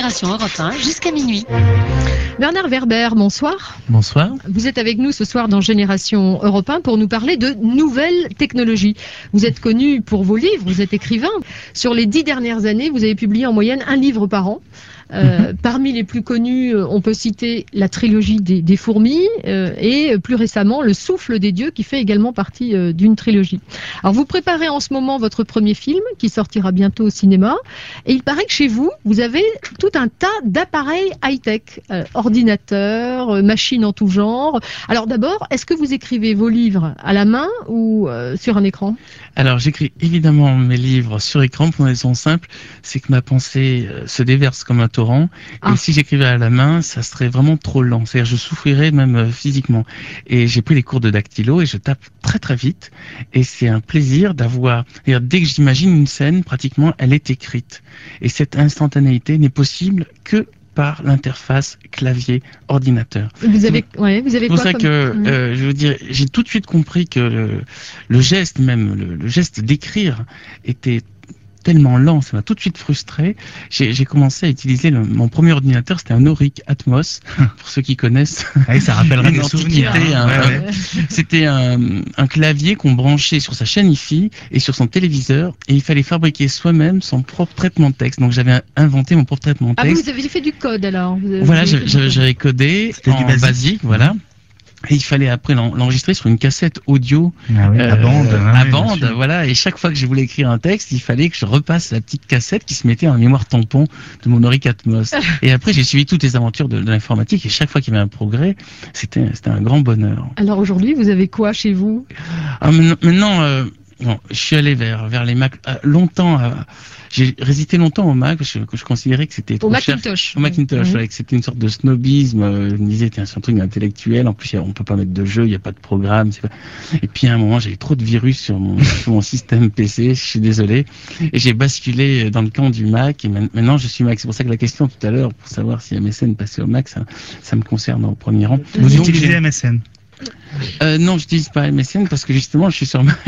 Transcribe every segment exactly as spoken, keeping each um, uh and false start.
Génération Europe un jusqu'à minuit. Bernard Werber, bonsoir. Bonsoir. Vous êtes avec nous ce soir dans Génération Europe un pour nous parler de nouvelles technologies. Vous êtes connu pour vos livres, vous êtes écrivain. Sur les dix dernières années, vous avez publié en moyenne un livre par an. Euh, mmh. Parmi les plus connus, on peut citer la trilogie des, des fourmis euh, et plus récemment Le Souffle des dieux qui fait également partie euh, d'une trilogie. Alors vous préparez en ce moment votre premier film qui sortira bientôt au cinéma et il paraît que chez vous, vous avez tout un tas d'appareils high-tech, euh, ordinateurs, euh, machines en tout genre. Alors d'abord, est-ce que vous écrivez vos livres à la main ou euh, sur un écran ? Alors j'écris évidemment mes livres sur écran pour une raison simple, c'est que ma pensée euh, se déverse comme un torrent. Ah. Et si j'écrivais à la main, ça serait vraiment trop lent. C'est-à-dire, je souffrirais même euh, physiquement. Et j'ai pris les cours de dactylo et je tape très très vite. Et c'est un plaisir d'avoir. Dès que j'imagine une scène, pratiquement, elle est écrite. Et cette instantanéité n'est possible que par l'interface clavier-ordinateur. Vous avez, ouais, vous avez quoi comme... C'est que, euh, je veux dire, j'ai tout de suite compris que le, le geste même, le, le geste d'écrire était tellement lent, ça m'a tout de suite frustré. J'ai commencé à utiliser le, mon premier ordinateur, c'était un Auric Atmos, pour ceux qui connaissent. Oui, ça rappellerait des souvenirs. Hein. Ouais, ouais. C'était un, un clavier qu'on branchait sur sa chaîne hi-fi et sur son téléviseur, et il fallait fabriquer soi-même son propre traitement de texte. Donc j'avais inventé mon propre traitement de texte. Ah, vous avez fait du code alors? Vous avez Voilà, j'avais codé en basique, basique voilà. Et il fallait après l'enregistrer sur une cassette audio ah oui, euh, à bande, euh, ah à oui, bande voilà. Et chaque fois que je voulais écrire un texte, il fallait que je repasse la petite cassette qui se mettait en mémoire tampon de mon Auric Atmos. Et après, j'ai suivi toutes les aventures de, de l'informatique et chaque fois qu'il y avait un progrès, c'était c'était un grand bonheur. Alors aujourd'hui, vous avez quoi chez vous? Ah, maintenant, maintenant euh, bon, je suis allé vers vers les Mac euh, longtemps. Euh, J'ai résisté longtemps au Mac parce que je, je considérais que c'était trop au cher. Macintosh. Au Macintosh, mmh. ouais, que c'était une sorte de snobisme. Euh, je me disais, c'est un truc intellectuel. En plus, y a, on peut pas mettre de jeu, il n'y a pas de programme. Pas... Et puis à un moment, j'avais trop de virus sur mon, sur mon système P C. Je suis désolé. Et j'ai basculé dans le camp du Mac. Et maintenant, je suis Mac. C'est pour ça que la question tout à l'heure, pour savoir si M S N passait au Mac, ça, ça me concerne au premier rang. Vous Donc, utilisez M S N? Euh, non, je n'utilise pas M S N parce que justement, je suis sur Mac.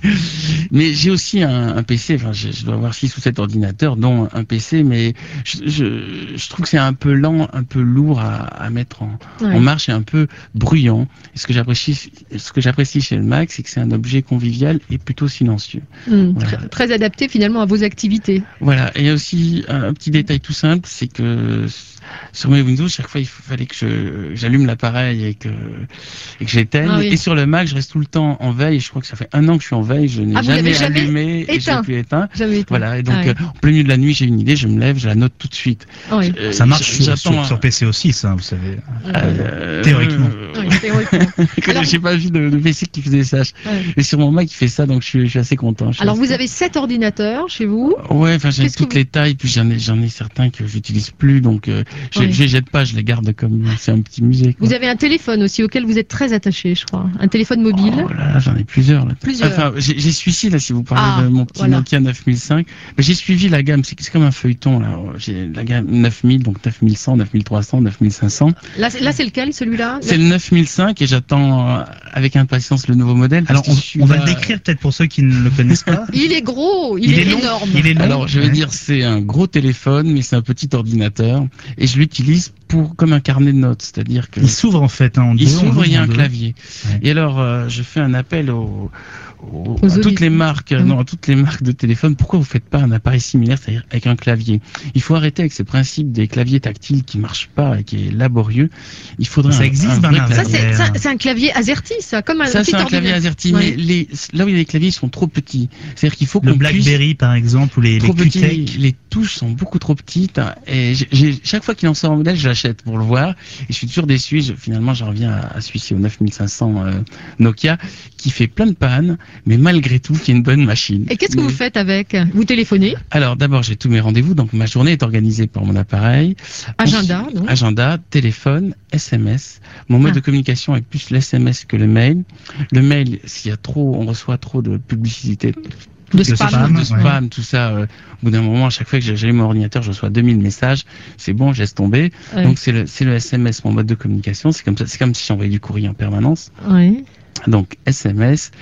Mais j'ai aussi un, un P C. Enfin, je, je dois avoir six ou sept ordinateurs, dont un P C. Mais je, je, je trouve que c'est un peu lent, un peu lourd à, à mettre en, ouais. en marche et un peu bruyant. Et ce que j'apprécie, ce que j'apprécie chez le Mac, c'est que c'est un objet convivial et plutôt silencieux. Mmh, voilà. très, très adapté finalement à vos activités. Voilà. Et il y a aussi un, un petit détail tout simple, c'est que sur mes Windows, chaque fois, il fallait que j'allume l'appareil et que, et que j'éteigne. Ah oui. Et sur le Mac, je reste tout le temps en veille. Je crois que ça fait un an que je suis en veille. Je n'ai ah, jamais, jamais allumé éteint. Et je n'ai plus éteint. Jamais éteint. Voilà. Et donc, ah, oui. euh, en plein milieu de la nuit, j'ai une idée, je me lève, je la note tout de suite. Ah, oui. euh, ça marche sur, sur, sur P C aussi, ça, vous savez. Euh, théoriquement. Euh, oui, théoriquement. Alors, j'ai pas vu de, de P C qui faisait ça. Ouais. Mais sur mon Mac, il fait ça, donc je suis, je suis assez content. Alors, vous avez sept ordinateurs chez vous? Ouais, enfin, j'ai toutes vous... les tailles, puis j'en ai, j'en ai certains que j'utilise plus, donc euh, je ne les jette pas, je les garde comme c'est un petit musée. Quoi. Vous avez un téléphone aussi auquel vous êtes très attaché, je crois. Un téléphone mobile. Oh là là, j'en ai plusieurs. Là. Plusieurs. Enfin, j'ai celui-ci là, si vous parlez ah, de mon petit voilà. Nokia neuf mille cinq. J'ai suivi la gamme, c'est comme un feuilleton là. J'ai la gamme neuf mille, donc neuf mille cent, neuf mille trois cents, neuf mille cinq cents. Là, là c'est lequel, celui-là? C'est le neuf mille cinq et j'attends euh, avec impatience le nouveau modèle. Alors, on, on va le décrire peut-être pour ceux qui ne le connaissent pas. Il est gros, il, il est, est énorme. Il est long. Alors, je vais ouais. dire, c'est un gros téléphone, mais c'est un petit ordinateur et je l'utilise pour comme un carnet de notes, c'est-à-dire que il s'ouvre en fait. Hein, il s'ouvre, il y a un clavier. Ouais. Et alors, euh, je fais un appel aux, aux, aux à toutes les marques, mmh. non, à toutes les marques de téléphone. Pourquoi vous faites pas un appareil similaire, c'est-à-dire avec un clavier? Il faut arrêter avec ces principes des claviers tactiles qui marchent pas et qui est laborieux. Il faudrait ça un, existe, un Bernard. Ça c'est un, un clavier AZERTY, ça, comme un ça c'est un clavier AZERTY, ouais. mais les, là où il y a des claviers, ils sont trop petits. C'est-à-dire qu'il faut qu'on le BlackBerry par exemple ou les trop les, petits, les les touches sont beaucoup trop petites. Et j'ai chaque fois qu'il en sort un modèle, je l'achète pour le voir. Et je suis toujours déçu. Je, finalement, j'en reviens à, à celui-ci au neuf mille cinq cents euh, Nokia, qui fait plein de pannes, mais malgré tout, qui est une bonne machine. Et qu'est-ce que mais... vous faites avec? Vous téléphonez? Alors, d'abord, j'ai tous mes rendez-vous. Donc, ma journée est organisée par mon appareil. Agenda, non Agenda, téléphone, S M S. Mon mode ah. de communication est plus l'S M S que le mail. Le mail, s'il y a trop, on reçoit trop de publicité. De spam, spam, de spam ouais. tout ça. Euh, au bout d'un moment, à chaque fois que j'allume mon ordinateur, je reçois deux mille messages. C'est bon, je laisse tomber. Ouais. Donc c'est le, le S M S, mon mode de communication. C'est comme ça, c'est comme si j'envoyais du courrier en permanence. Oui. Donc S M S.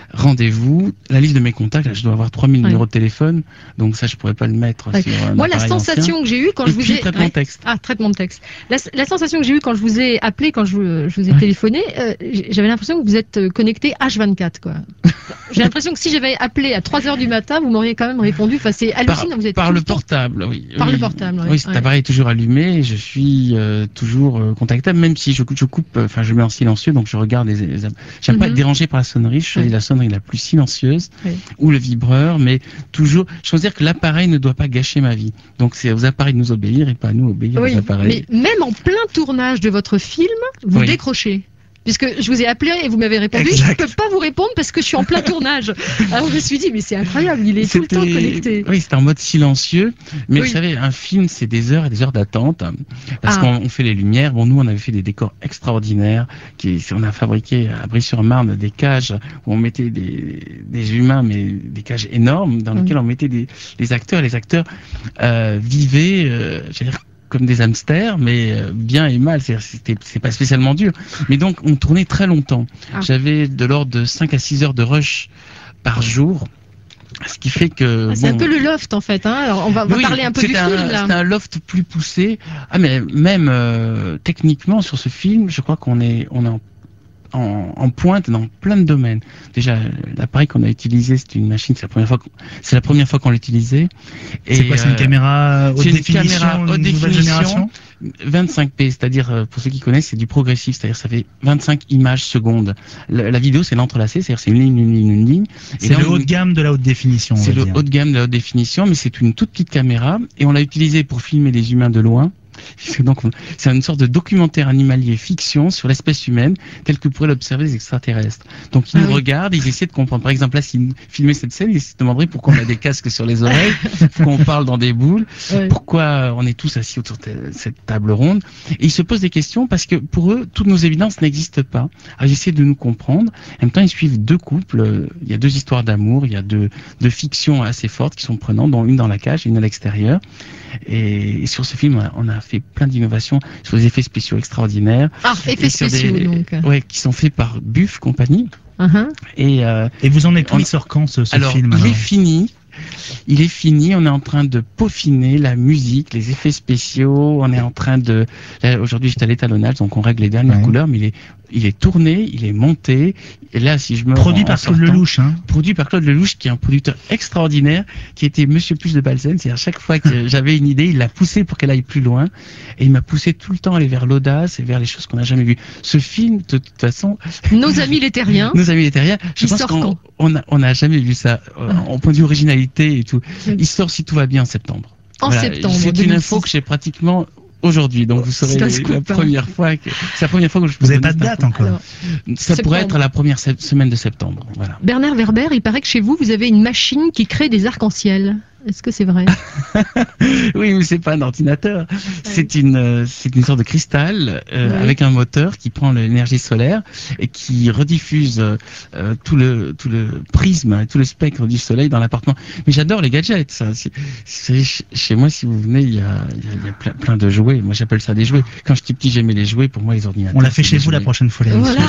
rendez-vous, la liste de mes contacts, là, je dois avoir trois mille ouais. numéros de téléphone, donc ça je pourrais pas le mettre ouais. sur un Moi la sensation ancien. que j'ai eue quand Et je vous puis, ai... traitement ouais. de texte. Ah, traitement de texte. La, la sensation que j'ai eue quand je vous ai appelé, quand je vous, je vous ai ouais. téléphoné, euh, j'avais l'impression que vous êtes connecté H vingt-quatre, quoi. J'ai l'impression que si j'avais appelé à trois heures du matin, vous m'auriez quand même répondu. Enfin, c'est hallucinant. Par, vous êtes par le temps... portable, oui. Par oui. le portable, oui. Oui, cet ouais. appareil est toujours allumé. Je suis euh, toujours euh, contactable, même si je, je coupe, enfin, je mets en silencieux, donc je regarde les. les... J'aime mm-hmm. pas être dérangé par la sonnerie. Je choisis oui. la sonnerie la plus silencieuse oui. ou le vibreur, mais toujours. Je veux dire que l'appareil ne doit pas gâcher ma vie. Donc c'est aux appareils de nous obéir et pas à nous obéir oui, aux appareils. Mais même en plein tournage de votre film, vous oui. décrochez. Puisque je vous ai appelé et vous m'avez répondu, exact. Je ne peux pas vous répondre parce que je suis en plein tournage. Alors je me suis dit, mais c'est incroyable, il est tout le temps connecté. Oui, c'est en mode silencieux. Mais oui. vous savez, un film, c'est des heures et des heures d'attente. Parce ah. qu'on fait les lumières. Bon, nous, on avait fait des décors extraordinaires. Qui, on a fabriqué à Brie-sur-Marne des cages où on mettait des, des humains, mais des cages énormes dans lesquelles oui. on mettait des, des acteurs. Les acteurs euh, vivaient, euh, j'allais dire, comme des hamsters, mais bien et mal, c'était, c'est pas spécialement dur. Mais donc, on tournait très longtemps. Ah. J'avais de l'ordre de cinq à six heures de rush par jour. Ce qui fait que... Ah, c'est bon, un peu le loft, en fait. Hein. Alors, on va, on va oui, parler un peu du un, film, là. C'est un loft plus poussé. Ah, mais même euh, techniquement, sur ce film, je crois qu'on est, on est en En, en pointe dans plein de domaines. Déjà, l'appareil qu'on a utilisé, c'est une machine, c'est la première fois, qu'on, c'est la première fois qu'on l'utilisait. Et c'est quoi, c'est une euh, caméra haute définition, une caméra haute définition, vingt-cinq p, c'est-à-dire, pour ceux qui connaissent, c'est du progressif, c'est-à-dire ça fait vingt-cinq images secondes. La, la vidéo, c'est l'entrelacé, c'est-à-dire c'est une ligne, une ligne, une ligne. C'est le haut de gamme de la haute définition. C'est le haut de gamme de la haute définition, mais c'est une toute petite caméra, et on l'a utilisée pour filmer les humains de loin. Donc, c'est une sorte de documentaire animalier fiction sur l'espèce humaine, tel que pourraient l'observer les extraterrestres. Donc, ils ah nous oui. regardent, ils essaient de comprendre. Par exemple, là, s'ils filmaient cette scène, ils se demanderaient pourquoi on a des casques sur les oreilles, pourquoi on parle dans des boules, oui. pourquoi on est tous assis autour de cette table ronde. Et ils se posent des questions parce que pour eux, toutes nos évidences n'existent pas. Alors, ils essaient de nous comprendre. En même temps, ils suivent deux couples. Il y a deux histoires d'amour, il y a deux, deux fictions assez fortes qui sont prenantes, dont une dans la cage et une à l'extérieur. Et, et sur ce film, on a fait plein d'innovations sur des effets spéciaux extraordinaires. Ah, effets spéciaux, des, donc. Ouais, qui sont faits par Buff Company. Uh-huh. Et, euh, et vous en êtes où, il sort quand ce, ce alors, film alors, il est fini. Il est fini, on est en train de peaufiner la musique, les effets spéciaux, on est en train de... Là, aujourd'hui, j'étais à l'étalonnage, donc on règle les dernières ouais. couleurs, mais il est, il est tourné, il est monté, et là, si je me... Produit par Claude Lelouch, hein. Produit par Claude Lelouch, qui est un producteur extraordinaire, qui était Monsieur Plus de Balsen, c'est-à-dire chaque fois que j'avais une idée, il l'a poussée pour qu'elle aille plus loin, et il m'a poussé tout le temps à aller vers l'audace et vers les choses qu'on n'a jamais vues. Ce film, de toute façon... Nos amis les terriens. Nos amis les terriens, je il pense sort qu'on quand on a, on a jamais vu ça, euh, ah. en point de vue originalité et tout. Il sort, si tout va bien, en septembre. En voilà. septembre. C'est deux mille six. Une info que j'ai pratiquement aujourd'hui, donc vous saurez la, la première fois que c'est la première fois que je. Vous n'avez pas de date encore. Alors, ça septembre. Pourrait être la première se- semaine de septembre. Voilà. Bernard Werber, il paraît que chez vous, vous avez une machine qui crée des arcs-en-ciel. Est-ce que c'est vrai? Oui, mais c'est pas un ordinateur. Ouais. C'est une, euh, c'est une sorte de cristal euh, ouais. avec un moteur qui prend l'énergie solaire et qui rediffuse euh, tout le tout le prisme, tout le spectre du soleil dans l'appartement. Mais j'adore les gadgets. Ça. C'est, c'est, chez moi, si vous venez, il y a, il y a, il y a plein, plein de jouets. Moi, j'appelle ça des jouets. Quand j'étais petit, j'aimais les jouets. Pour moi, les ordinateurs. On l'a fait chez vous jouets. La prochaine fois. Voilà.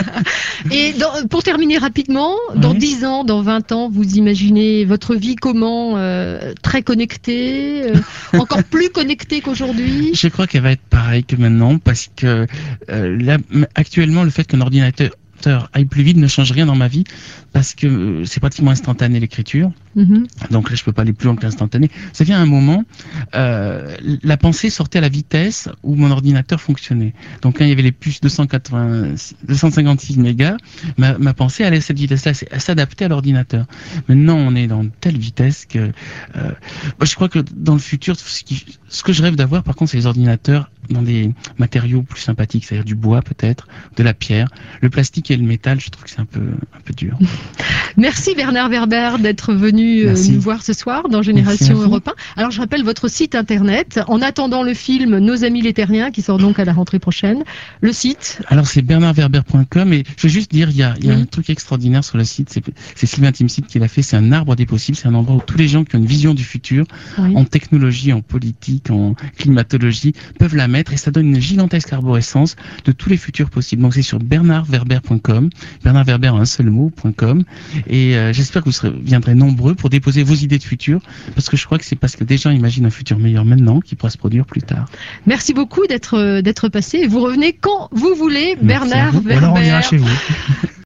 Et dans, pour terminer rapidement, dans oui. dix ans, dans vingt ans, vous imaginez votre vie comment euh, très connectée, euh, encore plus connectée qu'aujourd'hui? Je crois qu'elle va être pareille que maintenant, parce que euh, là, actuellement, le fait qu'un ordinateur aille plus vite ne change rien dans ma vie, parce que euh, c'est pratiquement instantané l'écriture. Mm-hmm. Donc là, je peux pas aller plus loin que l'instantané. Ça vient à un moment, euh, la pensée sortait à la vitesse où mon ordinateur fonctionnait. Donc quand il y avait les puces deux cent quatre-vingts, deux cent cinquante-six mégas, ma, ma pensée allait à cette vitesse-là, elle s'adaptait à l'ordinateur. Maintenant, on est dans telle vitesse que euh, je crois que dans le futur, ce, qui, ce que je rêve d'avoir, par contre, c'est les ordinateurs dans des matériaux plus sympathiques, c'est-à-dire du bois peut-être, de la pierre. Le plastique et le métal, je trouve que c'est un peu un peu dur. Merci Bernard Werber d'être venu euh, nous voir ce soir dans Génération Europe un. Alors je rappelle votre site internet. En attendant le film Nos amis les terriens qui sort donc à la rentrée prochaine. Le site. Alors c'est bernard werber point com et je veux juste dire il y a, il y a oui. un truc extraordinaire sur le site. C'est, c'est Sylvain Timsit qui l'a fait. C'est un arbre des possibles. C'est un endroit où tous les gens qui ont une vision du futur oui. en technologie, en politique, en climatologie peuvent la mettre. mètres et ça donne une gigantesque arborescence de tous les futurs possibles. Donc c'est sur bernard werber point com, Bernard Werber un seul mot point com, et euh, j'espère que vous serez, viendrez nombreux pour déposer vos idées de futur, parce que je crois que c'est parce que des gens imaginent un futur meilleur maintenant qui pourra se produire plus tard. Merci beaucoup d'être d'être passé. Vous revenez quand vous voulez, Bernard Werber. Ou alors on ira chez vous.